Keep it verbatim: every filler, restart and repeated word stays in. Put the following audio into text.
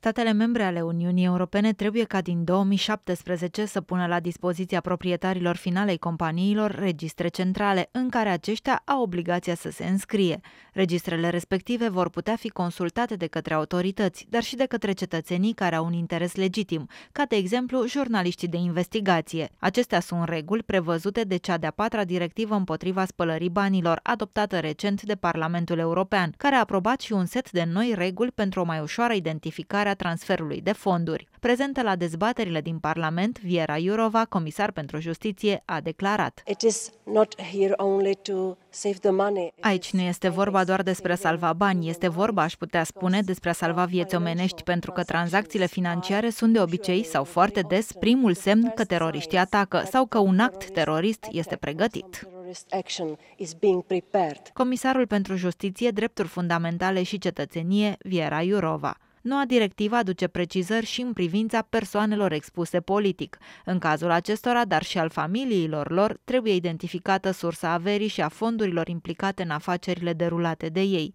Statele membre ale Uniunii Europene trebuie ca din două mii șaptesprezece să pună la dispoziția proprietarilor finale ai companiilor registre centrale, în care aceștia au obligația să se înscrie. Registrele respective vor putea fi consultate de către autorități, dar și de către cetățenii care au un interes legitim, ca de exemplu jurnaliștii de investigație. Acestea sunt reguli prevăzute de cea de-a patra directivă împotriva spălării banilor, adoptată recent de Parlamentul European, care a aprobat și un set de noi reguli pentru o mai ușoară identificare a transferului de fonduri. Prezentă la dezbaterile din Parlament, Věra Jourová, comisar pentru justiție, a declarat: Aici nu este vorba doar despre a salva bani, este vorba, aș putea spune, despre a salva vieți omenești, pentru că tranzacțiile financiare sunt de obicei sau foarte des primul semn că teroriștii atacă sau că un act terorist este pregătit. Comisarul pentru Justiție, Drepturi Fundamentale și Cetățenie, Věra Jourová. Noua directivă aduce precizări și în privința persoanelor expuse politic. În cazul acestora, dar și al familiilor lor, trebuie identificată sursa averii și a fondurilor implicate în afacerile derulate de ei.